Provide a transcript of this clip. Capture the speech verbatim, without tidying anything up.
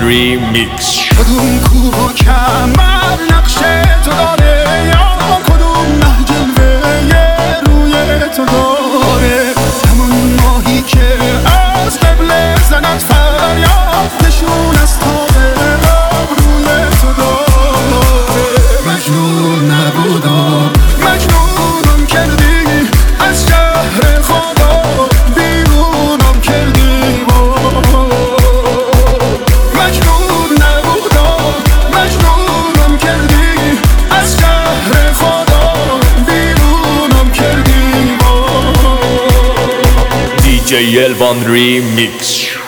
ریمیکس. کدوم کوه و کمر نقشه تو داره، یا کدوم مه جلوه روی تو داره، همون ماهی که از قبل زند فریاد نشون از تابه روی تو داره. مجنون نبودم مجنونم کردی، از شهر خدا بیرونم کردی. مجنون نبودم مجنونم کردی، از شهر خدا بیرونم کردی. دی جی الوان ریمیکس.